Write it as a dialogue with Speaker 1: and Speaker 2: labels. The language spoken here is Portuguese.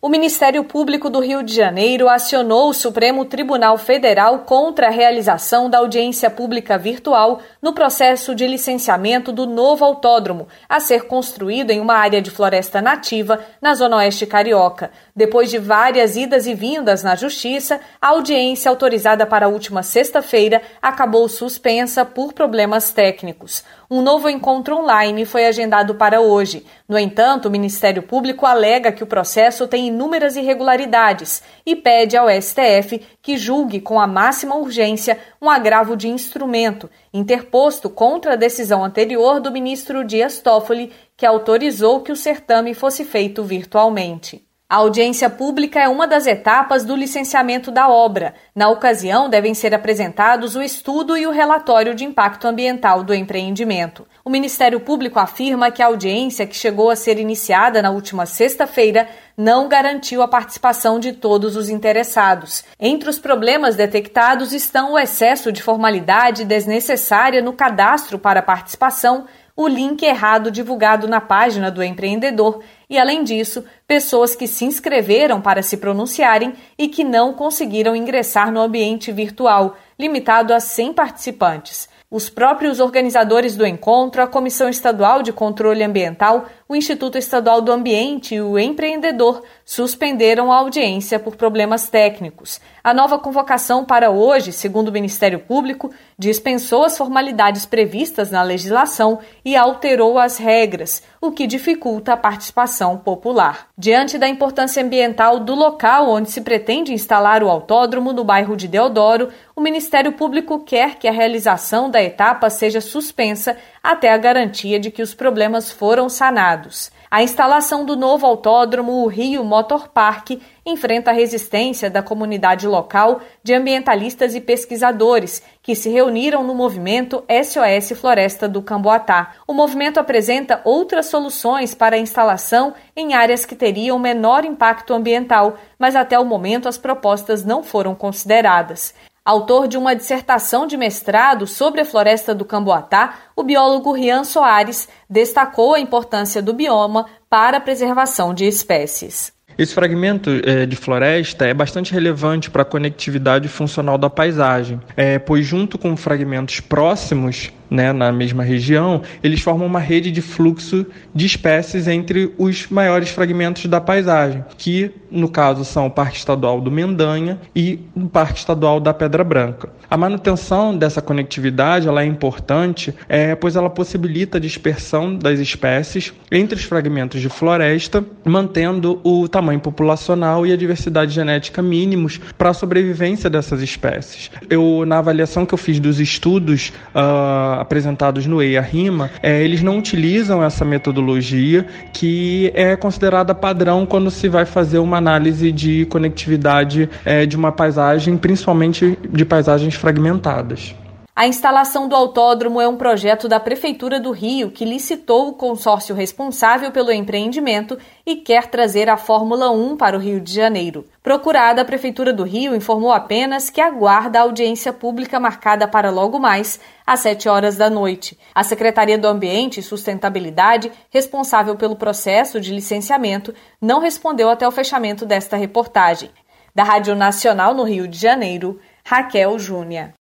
Speaker 1: O Ministério Público do Rio de Janeiro acionou o Supremo Tribunal Federal contra a realização da audiência pública virtual no processo de licenciamento do novo autódromo, a ser construído em uma área de floresta nativa na Zona Oeste Carioca. Depois de várias idas e vindas na Justiça, a audiência autorizada para a última sexta-feira acabou suspensa por problemas técnicos. Um novo encontro online foi agendado para hoje. No entanto, o Ministério Público alega que o processo tem inúmeras irregularidades e pede ao STF que julgue com a máxima urgência um agravo de instrumento, interposto contra a decisão anterior do ministro Dias Toffoli, que autorizou que o certame fosse feito virtualmente. A audiência pública é uma das etapas do licenciamento da obra. Na ocasião, devem ser apresentados o estudo e o relatório de impacto ambiental do empreendimento. O Ministério Público afirma que a audiência, que chegou a ser iniciada na última sexta-feira, não garantiu a participação de todos os interessados. Entre os problemas detectados estão o excesso de formalidade desnecessária no cadastro para participação, o link errado divulgado na página do empreendedor e, além disso, pessoas que se inscreveram para se pronunciarem e que não conseguiram ingressar no ambiente virtual, limitado a 100 participantes. Os próprios organizadores do encontro, a Comissão Estadual de Controle Ambiental, o Instituto Estadual do Ambiente e o empreendedor suspenderam a audiência por problemas técnicos. A nova convocação para hoje, segundo o Ministério Público, dispensou as formalidades previstas na legislação e alterou as regras, o que dificulta a participação popular. Diante da importância ambiental do local onde se pretende instalar o autódromo no bairro de Deodoro, o Ministério Público quer que a realização da etapa seja suspensa até a garantia de que os problemas foram sanados. A instalação do novo autódromo, o Rio Motor Park, enfrenta a resistência da comunidade local de ambientalistas e pesquisadores que se reuniram no movimento SOS Floresta do Camboatá. O movimento apresenta outras soluções para a instalação em áreas que teriam menor impacto ambiental, mas até o momento as propostas não foram consideradas. Autor de uma dissertação de mestrado sobre a floresta do Camboatá, o biólogo Rian Soares destacou a importância do bioma para a preservação de espécies.
Speaker 2: Esse fragmento de floresta é bastante relevante para a conectividade funcional da paisagem, pois junto com fragmentos próximos, na mesma região, eles formam uma rede de fluxo de espécies entre os maiores fragmentos da paisagem, que, no caso, são o Parque Estadual do Mendanha e o Parque Estadual da Pedra Branca. A manutenção dessa conectividade ela é importante, pois ela possibilita a dispersão das espécies entre os fragmentos de floresta, mantendo o tamanho populacional e a diversidade genética mínimos para a sobrevivência dessas espécies. Na avaliação que eu fiz dos estudos apresentados no EIA-RIMA, eles não utilizam essa metodologia que é considerada padrão quando se vai fazer uma análise de conectividade de uma paisagem, principalmente de paisagens fragmentadas.
Speaker 1: A instalação do autódromo é um projeto da Prefeitura do Rio que licitou o consórcio responsável pelo empreendimento e quer trazer a Fórmula 1 para o Rio de Janeiro. Procurada, a Prefeitura do Rio informou apenas que aguarda a audiência pública marcada para logo mais, às 7h da noite. A Secretaria do Ambiente e Sustentabilidade, responsável pelo processo de licenciamento, não respondeu até o fechamento desta reportagem. Da Rádio Nacional no Rio de Janeiro, Raquel Júnior.